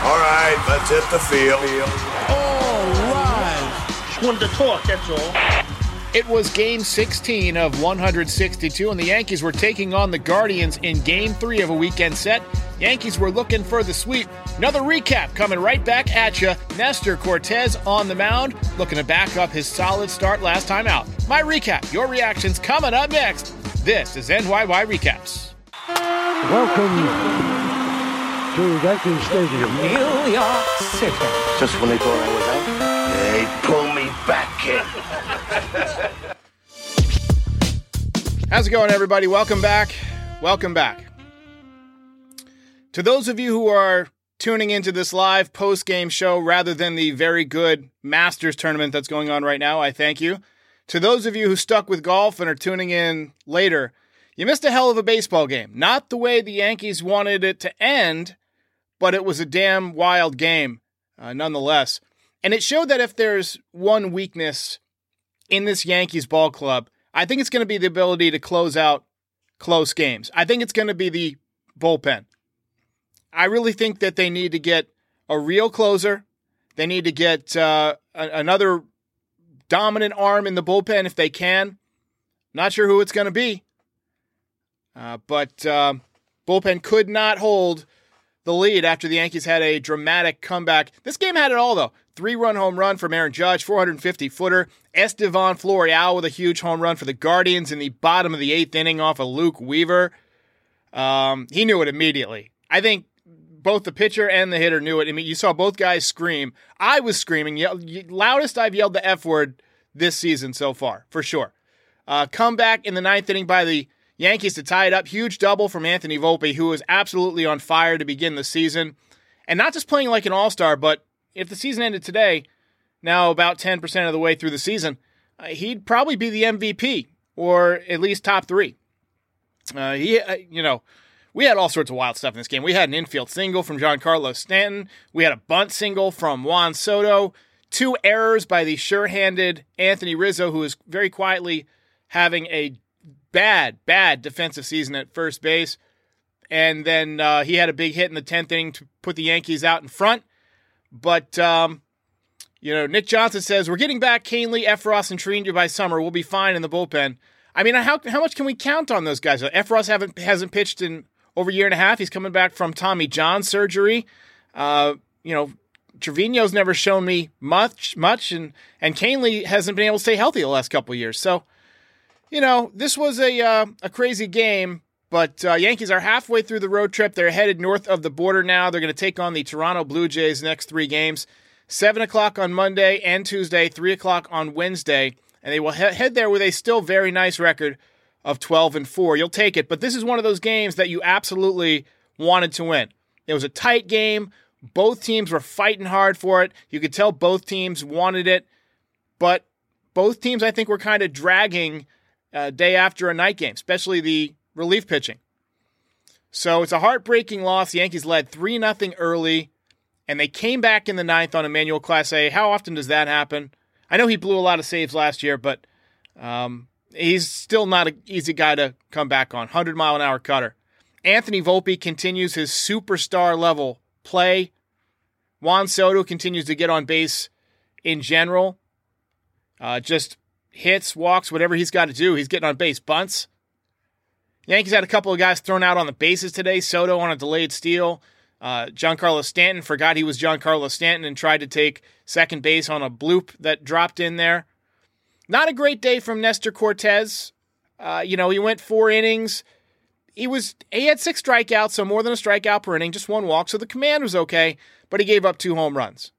All right, let's hit the field. All right. Just wanted to talk, that's all. It was Game 16 of 162, and the Yankees were taking on the Guardians in Game 3 of a weekend set. Yankees were looking for the sweep. Another recap coming right back at you. Nestor Cortes on the mound, looking to back up his solid start last time out. My recap, your reactions coming up next. This is NYY Recaps. Welcome to Yankee Stadium. New York City. Just when they thought I was out, they pull me back, kid. How's it going, everybody? Welcome back. Welcome back. To those of you who are tuning into this live post-game show rather than the very good Masters tournament that's going on right now, I thank you. To those of you who stuck with golf and are tuning in later, you missed a hell of a baseball game. Not the way the Yankees wanted it to end, but it was a damn wild game nonetheless. And it showed that if there's one weakness in this Yankees ball club, I think it's going to be the ability to close out close games. I think it's going to be the bullpen. I really think that they need to get a real closer. They need to get another dominant arm in the bullpen if they can. Not sure who it's going to be. But bullpen could not hold the lead after the Yankees had a dramatic comeback. This game had it all, though. 3-run home run from Aaron Judge, 450-footer. Estevan Florial with a huge home run for the Guardians in the bottom of the 8th inning off of Luke Weaver. He knew it immediately. I think both the pitcher and the hitter knew it. I mean, you saw both guys scream. I was screaming. Loudest I've yelled the F word this season so far, for sure. Comeback in the 9th inning by the Yankees to tie it up. Huge double from Anthony Volpe, who was absolutely on fire to begin the season. And not just playing like an all-star, but if the season ended today, now about 10% of the way through the season, he'd probably be the MVP, or at least top 3. We had all sorts of wild stuff in this game. We had an infield single from Giancarlo Stanton. We had a bunt single from Juan Soto. 2 errors by the sure-handed Anthony Rizzo, who is very quietly having a bad defensive season at first base. And then he had a big hit in the 10th inning to put the Yankees out in front. But, Nick Johnson says, we're getting back Kahnle, Efros, and Trina by summer. We'll be fine in the bullpen. I mean, how much can we count on those guys? Efros hasn't pitched in over a year and a half. He's coming back from Tommy John surgery. Trevino's never shown me much, and Kahnle hasn't been able to stay healthy the last couple of years. So, this was a crazy game, but Yankees are halfway through the road trip. They're headed north of the border now. They're going to take on the Toronto Blue Jays next 3 games, 7 o'clock on Monday and Tuesday, 3 o'clock on Wednesday, and they will head there with a still very nice record of 12-4. You'll take it, but this is one of those games that you absolutely wanted to win. It was a tight game. Both teams were fighting hard for it. You could tell both teams wanted it, but both teams, I think, were kind of dragging day after a night game, especially the relief pitching. So it's a heartbreaking loss. The Yankees led 3-0 early, and they came back in the 9th on Emmanuel Clase. How often does that happen? I know he blew a lot of saves last year, but he's still not an easy guy to come back on. 100-mile-an-hour cutter. Anthony Volpe continues his superstar-level play. Juan Soto continues to get on base in general. Just hits, walks, whatever he's got to do. He's getting on base. Bunts. Yankees had a couple of guys thrown out on the bases today. Soto on a delayed steal. Giancarlo Stanton forgot he was Giancarlo Stanton and tried to take second base on a bloop that dropped in there. Not a great day from Nestor Cortes. He went 4 innings. He had 6 strikeouts, so more than a strikeout per inning, just 1 walk. So the command was okay, but he gave up 2 home runs.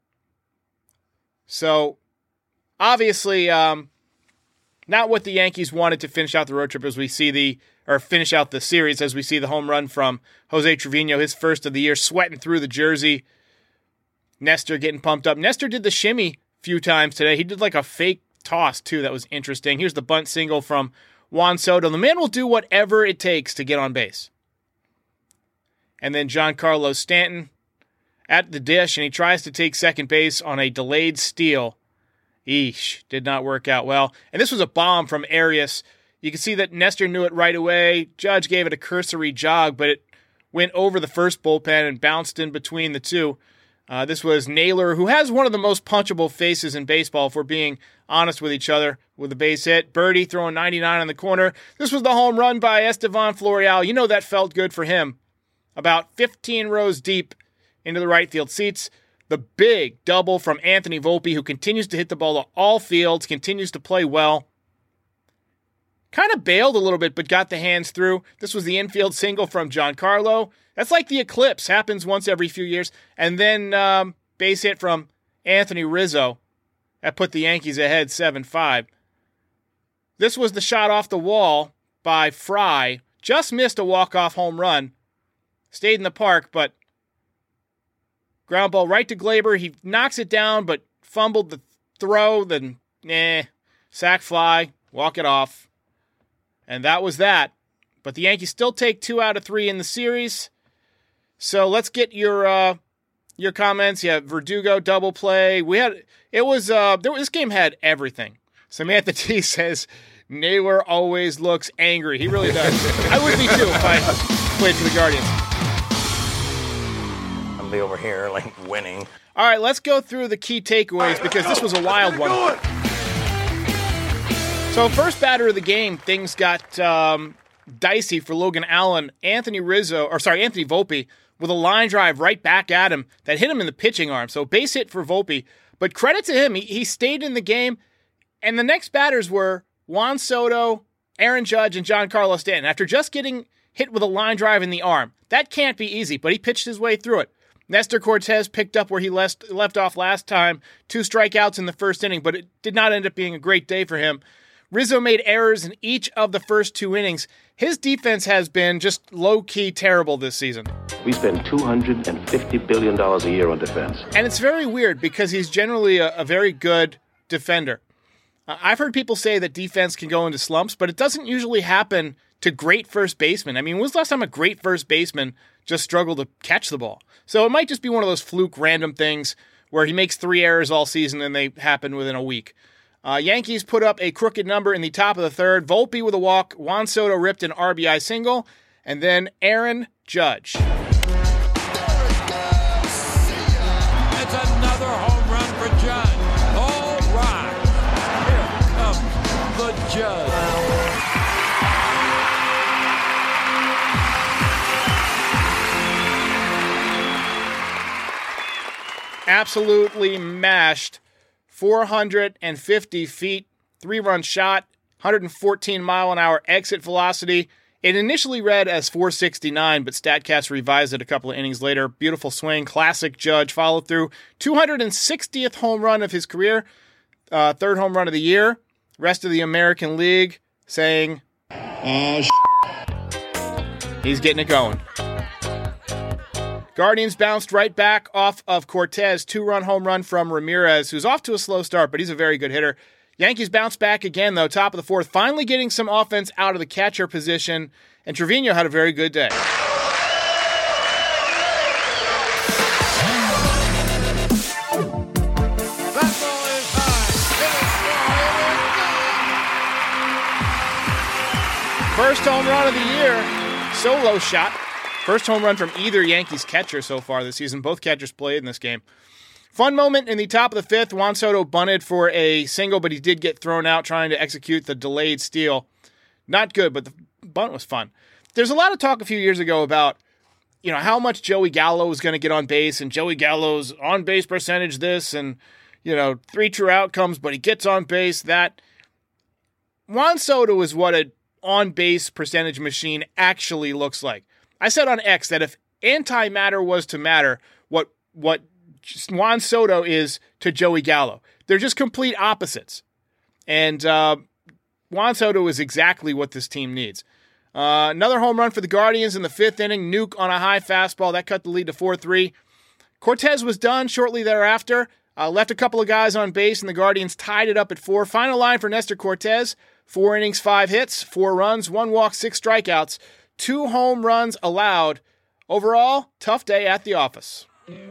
So obviously, not what the Yankees wanted to finish out the road trip as we see finish out the series as we see the home run from Jose Trevino, his first of the year, sweating through the jersey. Nestor getting pumped up. Nestor did the shimmy a few times today. He did like a fake toss, too. That was interesting. Here's the bunt single from Juan Soto. The man will do whatever it takes to get on base. And then Giancarlo Stanton at the dish, and he tries to take second base on a delayed steal. Eesh, did not work out well. And this was a bomb from Arias. You can see that Nestor knew it right away. Judge gave it a cursory jog, but it went over the first bullpen and bounced in between the two. This was Naylor, who has one of the most punchable faces in baseball, if we're being honest with each other, with a base hit. Birdie throwing 99 on the corner. This was the home run by Estevan Florial. You know that felt good for him. About 15 rows deep into the right field seats. The big double from Anthony Volpe, who continues to hit the ball to all fields, continues to play well. Kind of bailed a little bit, but got the hands through. This was the infield single from Giancarlo. That's like the eclipse. Happens once every few years. And then base hit from Anthony Rizzo. That put the Yankees ahead 7-5. This was the shot off the wall by Fry. Just missed a walk-off home run. Stayed in the park, but ground ball right to Glaber. He knocks it down, but fumbled the throw. Then, sack fly, walk it off. And that was that. But the Yankees still take 2 out of 3 in the series. So let's get your comments. Yeah, Verdugo double play. This game had everything. Samantha T says Naylor always looks angry. He really does. I would be too if I played for the Guardians. I'll be over here winning. All right, let's go through the key takeaways because this was a wild one. So first batter of the game, things got dicey for Logan Allen. Anthony Volpe with a line drive right back at him that hit him in the pitching arm. So base hit for Volpe. But credit to him, he stayed in the game. And the next batters were Juan Soto, Aaron Judge, and Giancarlo Stanton. After just getting hit with a line drive in the arm. That can't be easy, but he pitched his way through it. Nestor Cortez picked up where he left off last time. 2 strikeouts in the first inning, but it did not end up being a great day for him. Rizzo made errors in each of the first 2 innings. His defense has been just low-key terrible this season. We spend $250 billion a year on defense. And it's very weird because he's generally a very good defender. I've heard people say that defense can go into slumps, but it doesn't usually happen to great first basemen. I mean, when was the last time a great first baseman just struggled to catch the ball? So it might just be one of those fluke random things where he makes 3 errors all season and they happen within a week. Yankees put up a crooked number in the top of the third. Volpe with a walk. Juan Soto ripped an RBI single. And then Aaron Judge. It's another home run for Judge. All right. Here comes the Judge. Absolutely mashed. 450 feet, 3-run shot, 114-mile-an-hour exit velocity. It initially read as 469, but StatCast revised it a couple of innings later. Beautiful swing, classic Judge follow through. 260th home run of his career, 3rd home run of the year. Rest of the American League saying, he's getting it going. Guardians bounced right back off of Cortez. 2-run home run from Ramirez, who's off to a slow start, but he's a very good hitter. Yankees bounced back again, though, top of the 4th, finally getting some offense out of the catcher position, and Trevino had a very good day. First home run of the year, solo shot. First home run from either Yankees catcher so far this season. Both catchers played in this game. Fun moment in the top of the 5th. Juan Soto bunted for a single, but he did get thrown out trying to execute the delayed steal. Not good, but the bunt was fun. There's a lot of talk a few years ago about, how much Joey Gallo was going to get on base, and Joey Gallo's on-base percentage this, and, 3 true outcomes, but he gets on base, that. Juan Soto is what an on-base percentage machine actually looks like. I said on X that if antimatter was to matter, what Juan Soto is to Joey Gallo. They're just complete opposites. And Juan Soto is exactly what this team needs. Another home run for the Guardians in the 5th inning. Nuke on a high fastball. That cut the lead to 4-3. Cortez was done shortly thereafter. Left a couple of guys on base, and the Guardians tied it up at 4. Final line for Nestor Cortez. 4 innings, 5 hits, 4 runs, 1 walk, 6 strikeouts. 2 home runs allowed. Overall, tough day at the office.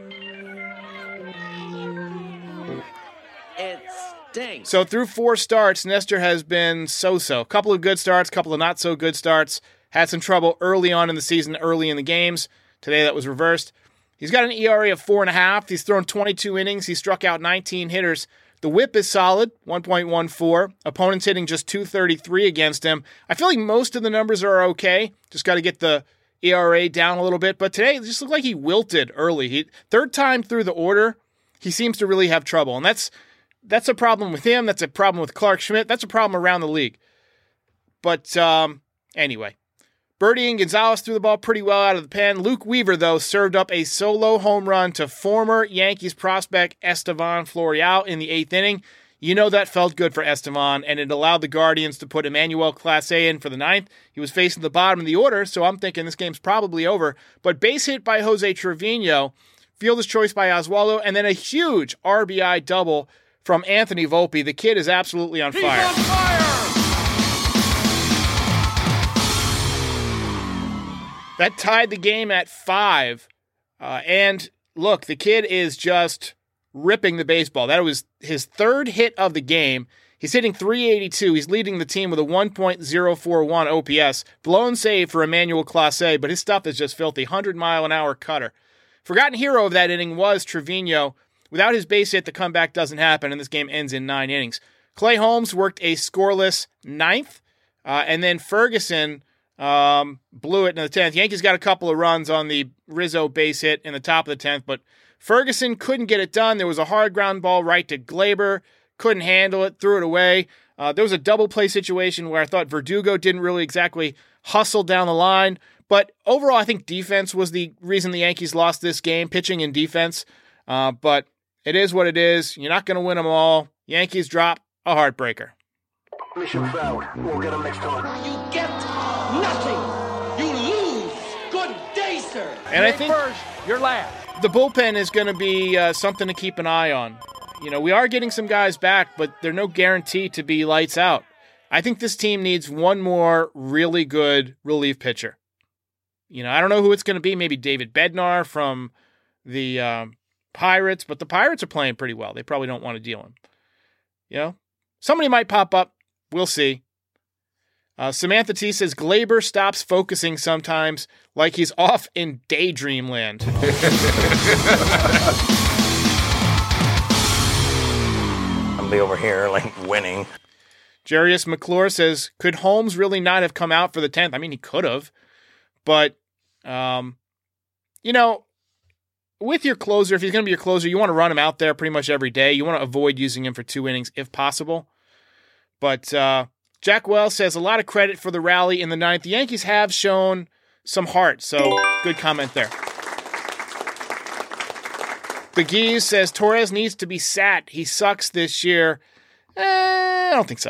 It stinks. So through 4 starts, Nestor has been so-so. A couple of good starts, a couple of not-so-good starts. Had some trouble early on in the season, early in the games. Today that was reversed. He's got an ERA of 4.5. He's thrown 22 innings. He struck out 19 hitters. The whip is solid, 1.14. Opponents hitting just 233 against him. I feel like most of the numbers are okay. Just got to get the ERA down a little bit. But today, it just looked like he wilted early. Third time through the order, he seems to really have trouble. And that's a problem with him. That's a problem with Clark Schmidt. That's a problem around the league. But anyway, Birdie and Gonzalez threw the ball pretty well out of the pen. Luke Weaver, though, served up a solo home run to former Yankees prospect Estevan Florial in the 8th inning. You know that felt good for Estevan, and it allowed the Guardians to put Emmanuel Clase in for the 9th. He was facing the bottom of the order, so I'm thinking this game's probably over. But base hit by Jose Trevino, fielder's choice by Oswaldo, and then a huge RBI double from Anthony Volpe. The kid is absolutely on fire. He's on fire! That tied the game at 5. And look, the kid is just ripping the baseball. That was his 3rd hit of the game. He's hitting .382. He's leading the team with a 1.041 OPS. Blown save for Emmanuel Clase, but his stuff is just filthy. 100-mile-an-hour cutter. Forgotten hero of that inning was Trevino. Without his base hit, the comeback doesn't happen, and this game ends in 9 innings. Clay Holmes worked a scoreless 9th, and then Ferguson blew it in the 10th. Yankees got a couple of runs on the Rizzo base hit in the top of the 10th, but Ferguson couldn't get it done. There was a hard ground ball right to Glaber, couldn't handle it, threw it away. There was a double play situation where I thought Verdugo didn't really exactly hustle down the line, but overall I think defense was the reason the Yankees lost this game, pitching and defense, but it is what it is. You're not going to win them all. Yankees drop a heartbreaker. Mission failed. We'll get them next time. You get nothing. You lose. Good day, sir. And I think First, you're last. the bullpen is going to be something to keep an eye on. You know, we are getting some guys back, but they're no guarantee to be lights out. I think this team needs one more really good relief pitcher. You know, I don't know who it's going to be. Maybe David Bednar from the Pirates, but the Pirates are playing pretty well. They probably don't want to deal him. You know, somebody might pop up. We'll see. Samantha T says Glaber stops focusing sometimes like he's off in daydream land. I'll be over here like winning. Jarius McClure says, could Holmes really not have come out for the 10th? I mean, he could have, but you know, with your closer, if he's going to be your closer, you want to run him out there pretty much every day. You want to avoid using him for 2 innings if possible. But Jack Wells says a lot of credit for the rally in the 9th. The Yankees have shown some heart, so good comment there. Beguise says Torres needs to be sat. He sucks this year. I don't think so.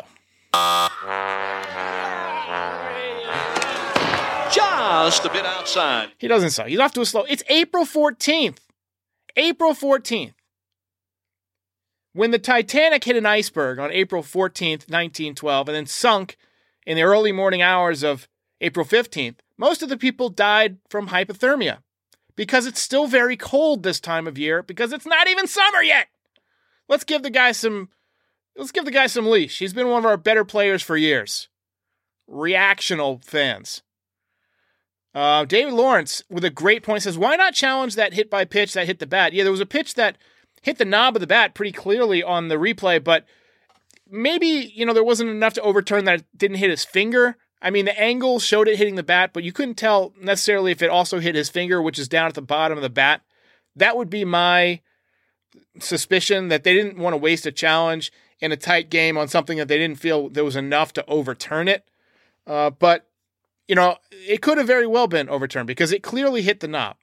Just a bit outside. He doesn't suck. He's off to a slow. It's April 14th. April 14th. When the Titanic hit an iceberg on April 14th, 1912, and then sunk in the early morning hours of April 15th, most of the people died from hypothermia because it's still very cold this time of year because it's not even summer yet. Let's give the guy some leash. He's been one of our better players for years. Reactional fans. David Lawrence with a great point says, why not challenge that hit by pitch that hit the bat? Yeah, there was a pitch that hit the knob of the bat pretty clearly on the replay, but maybe, you know, there wasn't enough to overturn that it didn't hit his finger. I mean, the angle showed it hitting the bat, but you couldn't tell necessarily if it also hit his finger, which is down at the bottom of the bat. That would be my suspicion, that they didn't want to waste a challenge in a tight game on something that they didn't feel there was enough to overturn it. But, you know, it could have very well been overturned because it clearly hit the knob.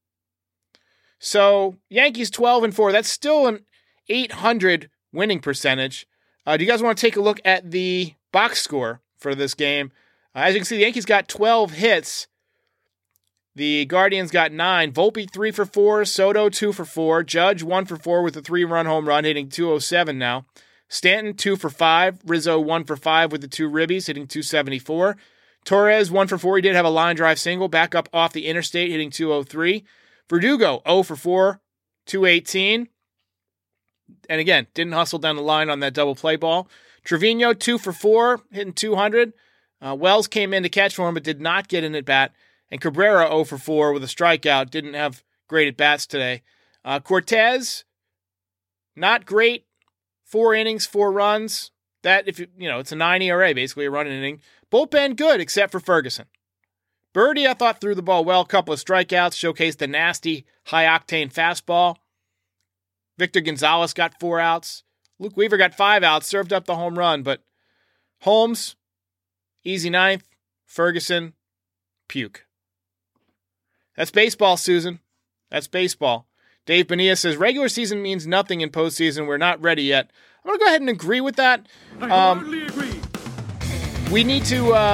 So Yankees 12-4. That's still an .800 winning percentage. Do you guys want to take a look at the box score for this game? As you can see, the Yankees got 12 hits. The Guardians got 9. Volpe 3 for 4. Soto 2 for 4. Judge 1 for 4 with a 3-run home run, hitting .207 now. Stanton 2 for 5. Rizzo 1 for 5 with the 2 ribbies, hitting .274. Torres 1 for 4. He did have a line drive single, back up off the interstate, hitting .203. Verdugo 0 for 4, .218. And again, didn't hustle down the line on that double play ball. Trevino 2 for 4, hitting .200. Wells came in to catch for him, but did not get an at bat. And Cabrera 0 for 4 with a strikeout. Didn't have great at bats today. Cortez, not great. 4 innings, 4 runs. That, if it's a 9 ERA, basically a run an inning. Bullpen good, except for Ferguson. Birdie, I thought, threw the ball well. Couple of strikeouts, showcased the nasty, high-octane fastball. Victor Gonzalez got 4 outs. Luke Weaver got 5 outs, served up the home run. But Holmes, easy 9th. Ferguson, puke. That's baseball, Susan. That's baseball. Dave Bonilla says, regular season means nothing in postseason. We're not ready yet. I'm going to go ahead and agree with that. I hardly agree. We need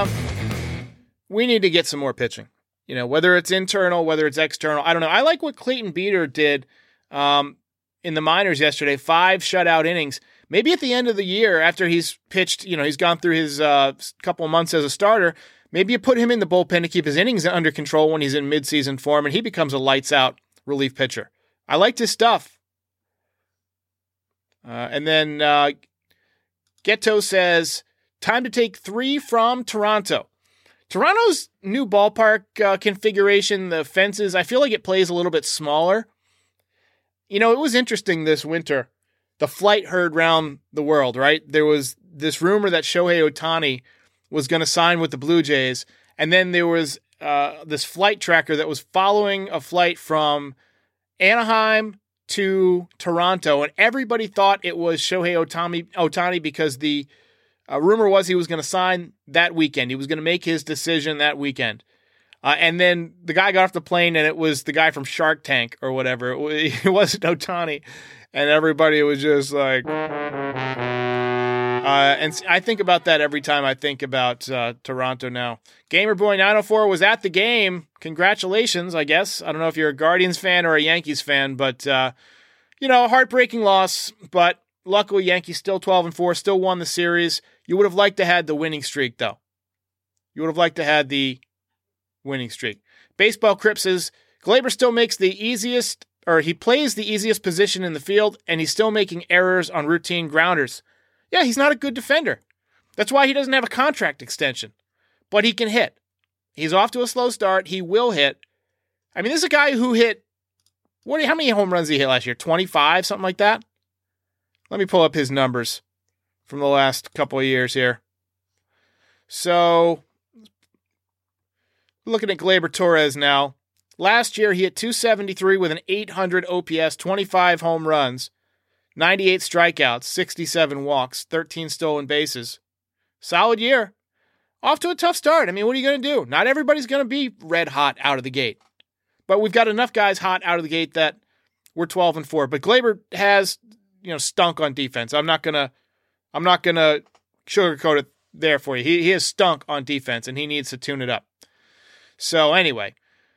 to get some more pitching. Whether it's internal, whether it's external. I don't know. I like what Clayton Beeter did in the minors yesterday. 5 shutout innings. Maybe at the end of the year, after he's pitched, he's gone through his couple of months as a starter, maybe you put him in the bullpen to keep his innings under control when he's in midseason form, and he becomes a lights-out relief pitcher. I liked his stuff. And then Ghetto says, time to take 3 from Toronto. Toronto's new ballpark configuration, the fences, I feel like it plays a little bit smaller. It was interesting this winter. The flight heard round the world, right? There was this rumor that Shohei Ohtani was going to sign with the Blue Jays, and then there was this flight tracker that was following a flight from Anaheim to Toronto, and everybody thought it was Shohei Ohtani because the rumor was he was going to sign that weekend. He was going to make his decision that weekend. And then the guy got off the plane, and it was the guy from Shark Tank or whatever. It wasn't Ohtani, and everybody was just like... and I think about that every time I think about Toronto now. GamerBoy904 was at the game. Congratulations, I guess. I don't know if you're a Guardians fan or a Yankees fan, but, heartbreaking loss. But luckily, Yankees still 12-4, still won the series. You would have liked to have the winning streak, though. You would have liked to have the winning streak. Baseball Crip says, Gleyber still makes he plays the easiest position in the field, and he's still making errors on routine grounders. Yeah, he's not a good defender. That's why he doesn't have a contract extension. But he can hit. He's off to a slow start. He will hit. I mean, this is a guy who hit, how many home runs did he hit last year? 25, something like that? Let me pull up his numbers from the last couple of years here. So, looking at Gleyber Torres now. Last year, he hit 273 with an 800 OPS, 25 home runs. 98 strikeouts, 67 walks, 13 stolen bases. Solid year. Off to a tough start. I mean, what are you going to do? Not everybody's going to be red hot out of the gate. But we've got enough guys hot out of the gate that we're 12-4. But Gleyber has, stunk on defense. I'm not gonna sugarcoat it there for you. He has stunk on defense, and he needs to tune it up. So anyway,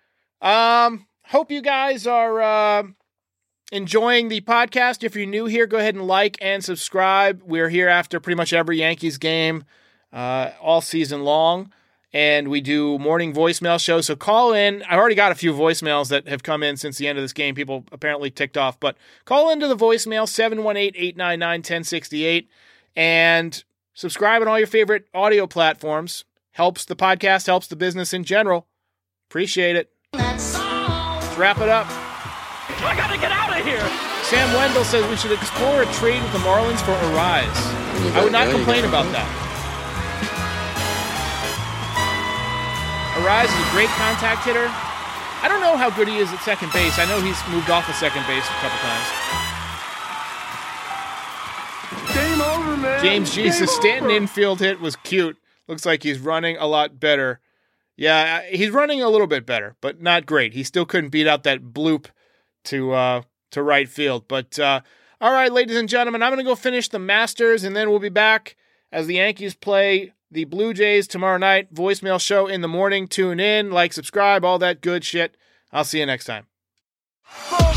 hope you guys are enjoying the podcast. If you're new here, go ahead and like and subscribe. We're here after pretty much every Yankees game all season long, and we do morning voicemail shows. So call in. I already got a few voicemails that have come in since the end of this game. People apparently ticked off, but call into the voicemail 718-899-1068 and subscribe on all your favorite audio platforms. Helps the podcast, helps the business in general. Appreciate it. Let's wrap it up. I gotta get out of here! Sam Wendell says we should explore a trade with the Marlins for Arise. I would not complain about that. Arise is a great contact hitter. I don't know how good he is at second base. I know he's moved off of second base a couple times. Game over, man. James Jesus Stanton infield hit was cute. Looks like he's running a lot better. Yeah, he's running a little bit better, but not great. He still couldn't beat out that bloop to right field. But all right, ladies and gentlemen, I'm going to go finish the Masters, and then we'll be back as the Yankees play the Blue Jays tomorrow night. Voicemail show in the morning. Tune in, like, subscribe, all that good shit. I'll see you next time.